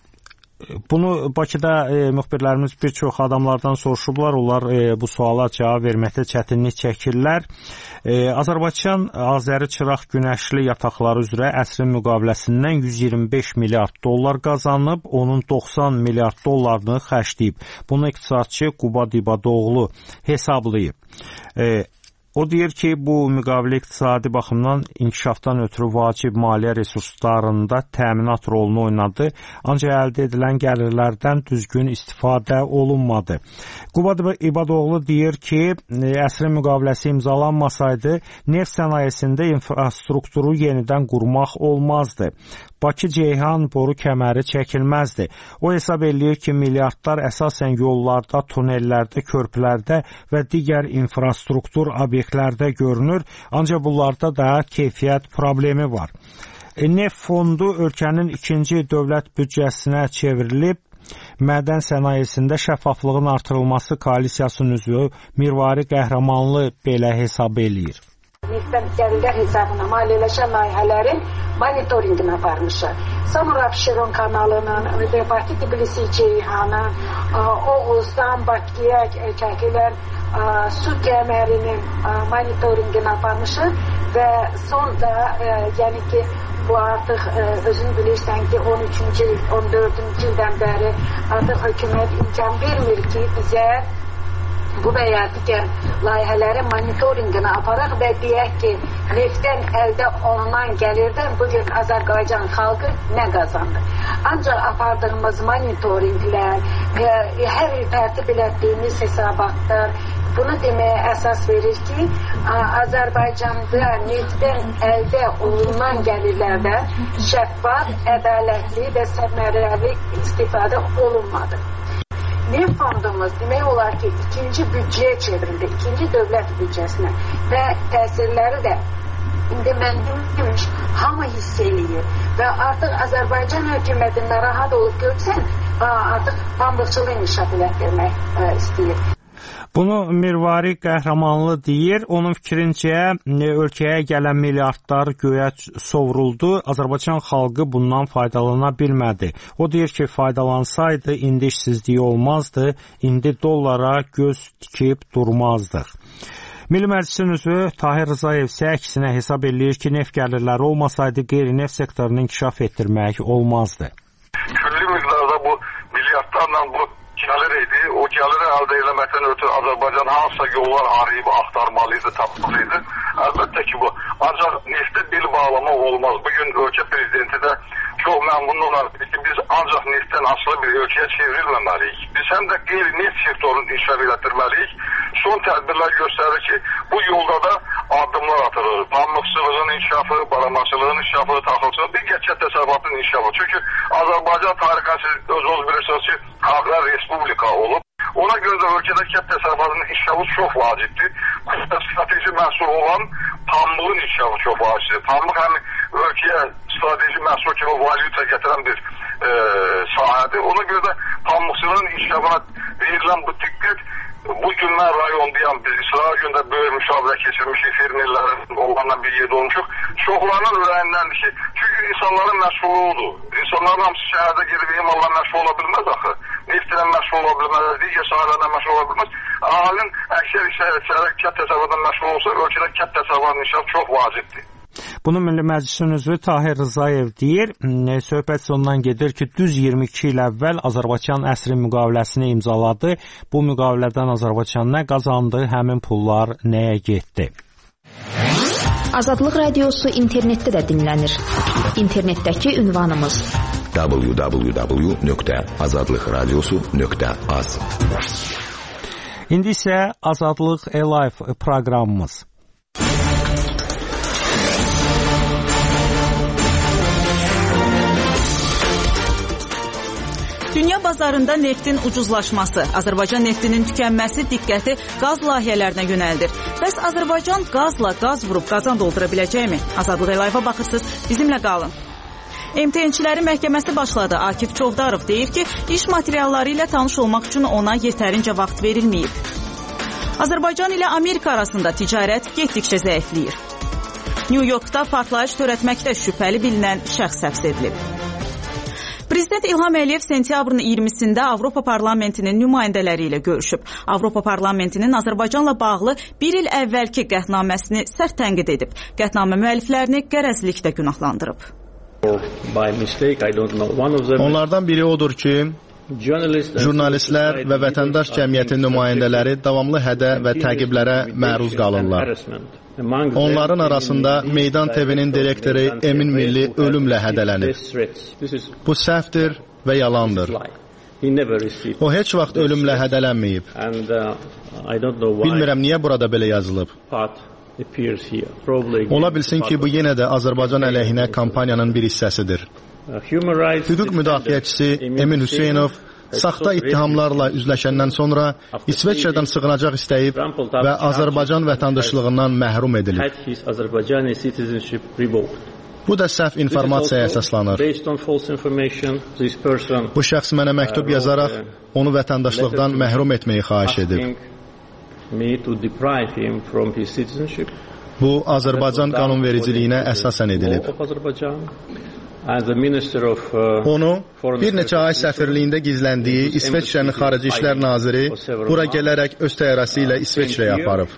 Bunu Bakıda e, müxbirlərimiz bir çox adamlardan soruşublar. Onlar e, bu suala cavab verməkdə çətinlik çəkirlər. E, Azərbaycan Azəri Çıraq Günəşli yataqları üzrə əsrin müqaviləsindən yüz iyirmi beş milyard dollar qazanıb, onun doxsan milyard dollarını xərcləyib. Bunu iqtisadçı Qubad İbadoğlu hesablayıb. E, O deyir ki, bu müqavilə iqtisadi baxımdan inkişafdan ötürü vacib maliyyə resurslarında təminat rolunu oynadı, ancaq əldə edilən gəlirlərdən düzgün istifadə olunmadı. Qubad İbadoğlu deyir ki, əsrin müqaviləsi imzalanmasaydı, neft sənayesində infrastrukturu yenidən qurmaq olmazdı. Bakı-Ceyhan boru kəməri çəkilməzdi. O hesab eləyir ki, milyardlar əsasən yollarda, tunellərdə, körpülərdə və digər infrastruktur obyektlərdə görünür, ancaq bunlarda da keyfiyyət problemi var. E, neft fondu ölkənin ikinci dövlət büdcəsinə çevrilib, mədən sənayesində şəffaflığın artırılması koalisiyasının üzvü Mirvari Qəhrəmanlı belə hesab eləyir. Neftdən gəlirlər hesabına maliyyələşən layihələrin monitorinqini aparmışlar. Samura Abşeron kanalının, Bakı Tbilisi Ceyhanın, Oğuzdan Bakıya çəkilən su kəmərinin monitorinqini aparmışlar və sonda yəni ki bu artıq özün bilirsən ki on üçüncü il, on dördüncü ildən bəri artıq hökumət imkan vermir ki bizə bu və ya digər layihələrin monitorinqini aparaq və deyək ki, neftdən əldə olunan gəlirdən bugün Azərbaycan xalqı nə qazandı? Ancaq apardığımız monitorinqlər, hər il tərtib etdiyimiz hesabatlar bunu deməyə əsas verir ki, Azərbaycanda neftdən əldə olunan gəlirlərdə şəffaf, ədalətli və səmərəli istifadə olunmadı. Neft fondumuz demək olar ki, ikinci büdcəyə çevrildi, ikinci dövlət büdcəsinə və təsirləri də indi mən demiş, hamı hiss eləyir və artıq Azərbaycan hökumətində rahat olub görsən, artıq pambıqçılıq inkişaf elətdirmək istəyir. Bunu Mirvari Qəhrəmanlı deyir. Onun fikrincə, ölkəyə gələn milyardlar göyə sovruldu. Azərbaycan xalqı bundan faydalana bilmədi. O deyir ki, faydalansaydı, indi işsizliyi olmazdı, indi dollara göz tikib durmazdıq. Milli Məclisin üzvü Tahir Rzayev isə əksinə hesab eləyir ki, neft gəlirləri olmasaydı, qeyri-neft sektorunu inkişaf etdirmək olmazdı. Külli miqdarda bu milyardlarla bu gəlir idi. O gəliri əldə eləməkdən ötürü Azərbaycan hansısa yollar arayıb axtarmalıydı, tapmalıydı. Əlbəttə ki, bu ancaq neftə bil bağlama olmaz. Bugün ölkə prezidenti də çox məmnun olardı ki, biz ancaq neftdən asılı bir ölkəyə çevrilməməliyik. Biz həm də qeyri-neft sektorunu inkişaf etdirməliyik. Son tədbirlər göstərir ki, bu yolda da addımlar atılır. Pambıqçılığın inkişafı, baramaçılığın inkişafı, taxılçılığın, bir gerçək təsərrüfatın inkişafı. Çünki Azərbaycan tarixəsi özünüz bilirsiniz ki, Aqrar Respublika olub. Ona görə də ölkədə kənd təsərrüfatının inkişafı çox vacibdir. Strateji məhsul olan pambığın inkişafı çox vacibdir. Pambıq həm ölkəyə strateji məhsul kimi valyuta gətirən bir e, sahədir. Ona görə də pambıqçılığın inkişafına verilən bu diqqət bu günlər rayondayam biz İsrail gündə böyük müşavirə keçirmişik, fermerlərin olanla bir yerdə olmuşuq. Çoxlarının ürəyindəndir ki, çünki insanların məşğulu odur. İnsanların hamısı şəhərdə gedib imalla məşğul ola bilməz axı. Neftlə məşğul ola bilməz, digər sahələrlə məşğul ola bilməz. Ahalinin əksər işlərə kənd təsərrüfatından məşğul olsa, ölkədə kənd təsərrüfatının inkişafı çox vacibdir. Bunu Milli Məclisin üzvü Tahir Rzayev deyir. Söhbət ondan gedir ki, düz iyirmi iki il əvvəl Azərbaycan əsri müqaviləsini imzaladı. Bu müqavilədən Azərbaycan nə qazandı, həmin pullar nəyə getdi? Azadlıq Radiosu internetdə də dinlənir. İnternetdəki ünvanımız w w w nöqtə azadlıq radiosu nöqtə az. İndi isə Azadlıq Live proqramımız. Dünya bazarında neftin ucuzlaşması, Azərbaycan neftinin tükənməsi diqqəti qaz layihələrinə yönəldir. Bəs Azərbaycan qazla qaz vurub qazan doldura biləcəkmi? Azadlıq Live-a baxırsınız, bizimlə qalın. M T N-çilərin məhkəməsi başladı. Akif Çovdarov deyir ki, iş materialları ilə tanış olmaq üçün ona yetərincə vaxt verilməyib. Azərbaycan ilə Amerika arasında ticarət getdikcə zəifləyir. New Yorkda partlayış törətməkdə şübhəli bilinən şəxs həbs edilib. Prezident İlham Əliyev sentyabrın iyirmisində Avropa Parlamentinin nümayəndələri ilə görüşüb. Avropa Parlamentinin Azərbaycanla bağlı bir il əvvəlki qətnaməsini sərt tənqid edib. Qətnamə müəlliflərini qərəzlikdə günahlandırıb. Onlardan biri odur ki, jurnalistlər və vətəndaş cəmiyyətin nümayəndələri davamlı hədə və təqiblərə məruz qalırlar. Onların arasında Meydan T V-nin direktoru Emin Milli ölümlə hədələnib. Bu səhvdir və yalandır. O heç vaxt ölümlə hədələnməyib. Bilmirəm niyə burada belə yazılıb. Ola bilsin ki, bu yenə də Azərbaycan əleyhinə kampaniyanın bir hissəsidir. Hüquq müdafiəçisi Emin Hüseynov saxta ittihamlarla üzləşəndən sonra İsveçrədən sığınacaq istəyib və Azərbaycan vətəndaşlığından məhrum edilib. Bu da səhv informasiyaya əsaslanır. Bu şəxs mənə məktub yazaraq onu vətəndaşlıqdan məhrum etməyi xahiş edib. Bu, Azərbaycan qanunvericiliyinə əsasən edilib. Onu bir neçə ay səfirliyində gizləndiyi İsveçrənin Xarici İşlər Naziri bura gələrək öz təyyarəsi ilə İsveçrəyə aparıb.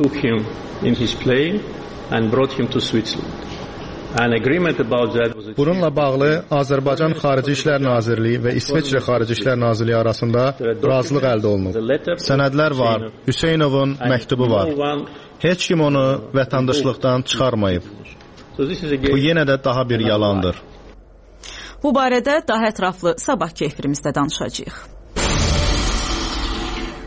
Bununla bağlı Azərbaycan Xarici İşlər Nazirliyi və İsveçrə Xarici İşlər Nazirliyi arasında razılıq əldə olunub. Sənədlər var, Hüseynovun məktubu var. Heç kim onu vətəndaşlıqdan çıxarmayıb. Bu yenə də daha bir yalandır. Bu barədə daha ətraflı sabahki efirimizdə danışacağıq.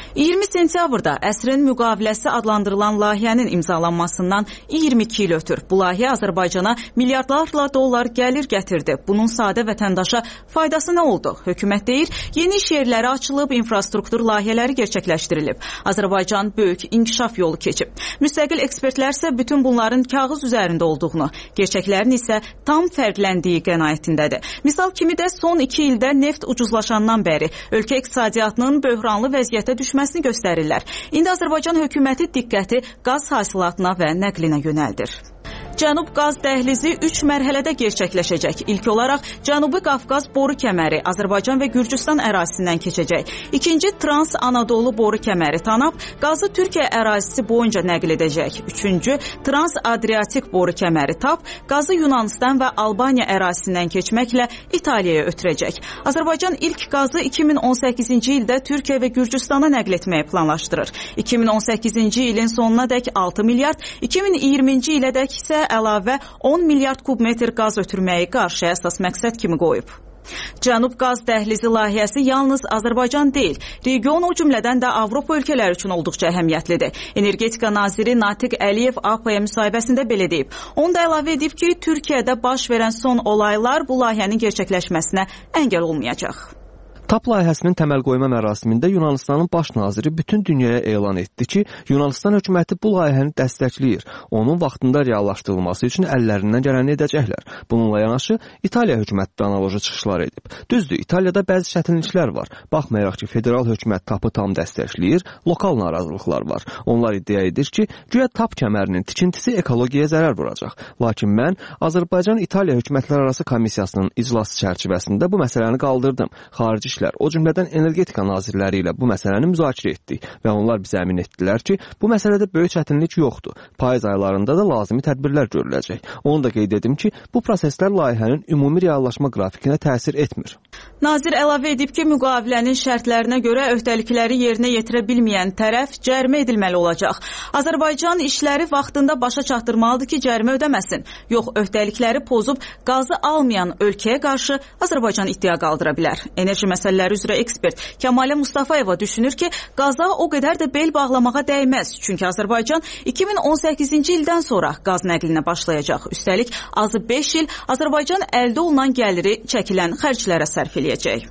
iyirmi sentyabrda əsrin müqaviləsi adlandırılan layihənin imzalanmasından iyirmi iki il ötür. Bu layihə Azərbaycana milyardlarla dollar gəlir gətirdi. Bunun sadə vətəndaşa faydası nə oldu? Hökumət deyir, yeni iş yerləri açılıb, infrastruktur layihələri gerçəkləşdirilib. Azərbaycan böyük inkişaf yolu keçib. Müstəqil ekspertlər isə bütün bunların kağız üzərində olduğunu, gerçəklərin isə tam fərqləndiyi qənaətindədir. Misal kimi də son iki ildə neft ucuzlaşandan bəri ölkə iqtisadiyyatının böhranlı vəziyyətə düşməsini göstərirlər. İndi Azərbaycan hökuməti diqqəti qaz hasilatına və nəqlinə yönəldir. Cənub qaz dəhlizi üç mərhələdə gerçəkləşəcək. İlk olaraq Cənubi Qafqaz boru kəməri Azərbaycan və Gürcüstan ərazisindən keçəcək. İkinci Trans-Anadolu boru kəməri Tanap qazı Türkiyə ərazisi boyunca nəql edəcək. Üçüncü Trans-Adriatik boru kəməri Tap qazı Yunanistan və Albaniya ərazisindən keçməklə İtaliyaya ötürəcək. Azərbaycan ilk qazı iki min on səkkizinci ildə Türkiyə və Gürcüstana nəql etməyi planlaşdırır. iki min on səkkizinci ilin sonuna dək altı milyard, iki min iyirminci ilə dək isə əlavə on milyard kubmetr qaz ötürməyi qarşıya əsas məqsəd kimi qoyub. Cənub qaz dəhlizi layihəsi yalnız Azərbaycan deyil, region o cümlədən də Avropa ölkələri üçün olduqca əhəmiyyətlidir. Energetika naziri Natiq Əliyev A P A müsahibəsində belə deyib. Onu da əlavə edib ki, Türkiyədə baş verən son olaylar bu layihənin gerçəkləşməsinə əngəl olmayacaq. TAP layihəsinin təməl qoyma mərasimində Yunanistanın baş naziri bütün dünyaya elan etdi ki, Yunanistan hökuməti bu layihəni dəstəkləyir. Onun vaxtında reallaşdırılması üçün əllərindən gələni edəcəklər. Bununla yanaşı İtaliya hökuməti də analoji çıxışlar edib. Düzdür, İtaliyada bəzi çətinliklər var. Baxmayaraq ki, federal hökumət TAP-ı tam dəstəkləyir, lokal narazılıqlar var. Onlar iddia edir ki, güya TAP kəmərinin tikintisi ekologiyaya zərər vuracaq. Lakin mən Azərbaycan-İtaliya hökumətlər arası komissiyasının iclası çərçivəsində bu məsələni qaldırdım. Xarici o cümlədən energetika nazirləri ilə bu məsələni müzakirə etdik və onlar bizə əmin etdilər ki, bu məsələdə böyük çətinlik yoxdur. Payız aylarında da lazımi tədbirlər görüləcək. Onu da qeyd edim ki, bu proseslər layihənin ümumi reallaşma qrafikinə təsir etmir. Nazir əlavə edib ki, müqavilənin şərtlərinə görə öhdəlikləri yerinə yetirə bilməyən tərəf cərimə edilməli olacaq. Azərbaycan işləri vaxtında başa çatdırmalıdır ki, cərimə ödəməsin. Yox, öhdəlikləri pozub qazı almayan ölkəyə qarşı Azərbaycan iddia qaldıra bilər. Enerji məsələləri üzrə ekspert Kəmalə Mustafayeva düşünür ki, qaza o qədər də bel bağlamağa dəyməz. Çünki Azərbaycan iki min on səkkizinci ildən sonra qaz nəqlinə başlayacaq. Üstəlik, azı beş il Azərbaycan əldə olunan gəliri çəkilən xərclərə sərf eləyəcək.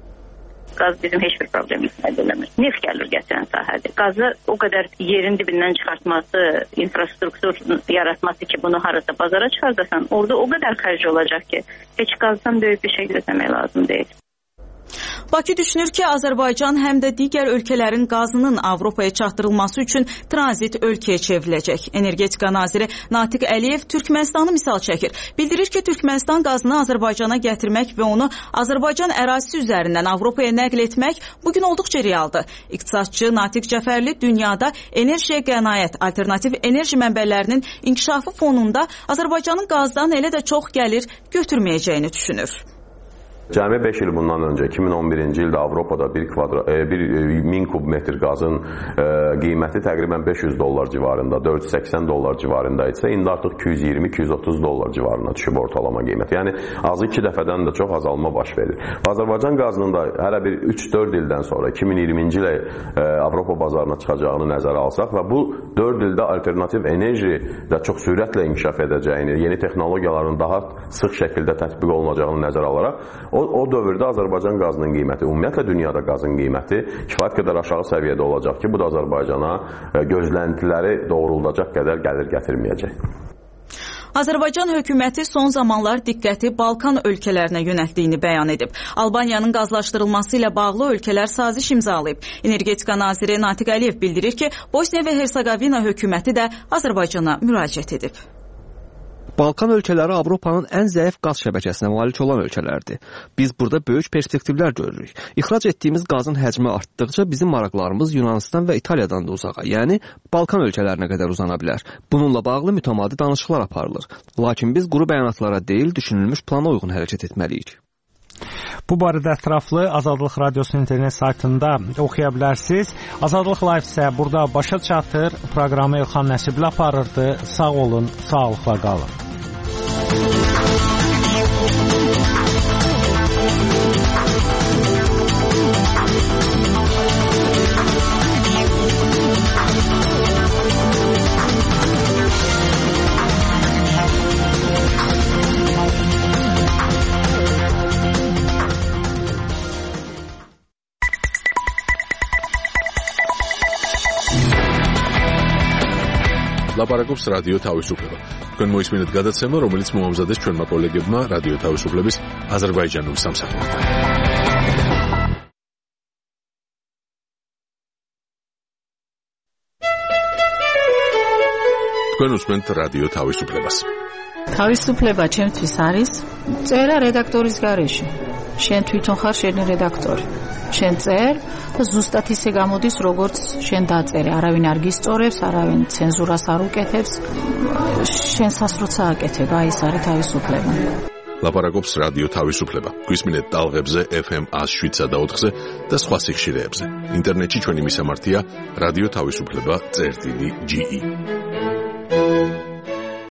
Qaz bizim heç bir problemimiz eləmir. Neft gəlir gətirən sahədir. Qazı o qədər yerin dibindən çıxartması, infrastruktur yaratması ki, bunu harasa bazara çıxardasan, orada o qədər xərc olacaq ki, heç qazdan böyük bir şey gözləmək lazım deyil. Bakı düşünür ki, Azərbaycan həm də digər ölkələrin qazının Avropaya çatdırılması üçün tranzit ölkəyə çevriləcək. Energetika naziri Natiq Əliyev Türkmənistanı misal çəkir. Bildirir ki, Türkmənistan qazını Azərbaycana gətirmək və onu Azərbaycan ərazisi üzərindən Avropaya nəql etmək bugün olduqca realdır. İqtisadçı Natiq Cəfərli dünyada enerjiyə qənaət, alternativ enerji mənbələrinin inkişafı fonunda Azərbaycanın qazdan elə də çox gəlir götürməyəcəyini düşünür. Cəmi beş il bundan öncə, iki min on birinci ildə Avropada bir, kvadra, bir min kubmetr qazın e, qiyməti təqribən beş yüz dollar civarında, dörd yüz səksən dollar civarında isə indi artıq iki yüz iyirmi iki yüz otuz dollar civarına düşüb ortalama qiyməti. Yəni azı iki dəfədən də çox azalma baş verir. Azərbaycan qazının da hələ bir üç dörd ildən sonra iki min iyirminci ilə e, Avropa bazarına çıxacağını nəzərə alsaq və bu dörd ildə alternativ enerji də çox sürətlə inkişaf edəcəyini, yeni texnologiyaların daha sıx şəkildə tətbiq olunacağını nəzərə alaraq O, o dövrdə Azərbaycan qazının qiyməti, ümumiyyətlə dünyada qazın qiyməti kifayət qədər aşağı səviyyədə olacaq ki, bu da Azərbaycana gözləntiləri doğruldacaq qədər gəlir gətirməyəcək. Azərbaycan hökuməti son zamanlar diqqəti Balkan ölkələrinə yönəltdiyini bəyan edib. Albaniyanın qazlaşdırılması ilə bağlı ölkələr saziş imzalayıb. Energetika naziri Natiq Əliyev bildirir ki, Bosniya və Hersegovina hökuməti də Azərbaycana müraciət edib. Balkan ölkələri Avropanın ən zəif qaz şəbəkəsinə malik olan ölkələrdir. Biz burada böyük perspektivlər görürük. İxrac etdiyimiz qazın həcmi artdıqca bizim maraqlarımız Yunanistan və İtaliyadan da uzağa, yəni Balkan ölkələrinə qədər uzana bilər. Bununla bağlı mütəmadi danışıqlar aparılır. Lakin biz quru bəyanatlara deyil, düşünülmüş plana uyğun hərəkət etməliyik. Bu barədə ətraflı Azadlıq Radiosunun internet saytında oxuya bilərsiniz. Azadlıq Live isə burada başa çatır. Proqramı İlham Nəsibli aparırdı. Sağ olun, sağlıqla qalın. ლაპარაკობს რადიო თავისუფლება. თქვენ მოისმინეთ გადაცემა, რომელიც მოამზადეს ჩვენმა კოლეგებმა რადიო თავისუფლების აზერბაიჯანულ სამსახურთან. თქვენ უსმენთ რადიო თავისუფლებას. თავისუფლება ჩემთვის არის წერა რედაქტორის გარეშე. შენ თვითონ ხარ შენი რედაქტორი. შენ წერ და ზუსტად ისე გამოდის, როგორც შენ დაწერე. არავინ არ გისწორებს, არავინ ცენზურას არ უკეთებს. შენ სასროცა აკეთებ, აი ეს არის თავისუფლება. ლაპარაკობს რადიო თავისუფლება. გვისმინეთ ტალღებზე ეფ ემ one oh seven და ოთხზე და სხვა სიხშირეებზე. ინტერნეტში ჩვენი მისამართია რადიო თავისუფლება წერტილი ჯი ი.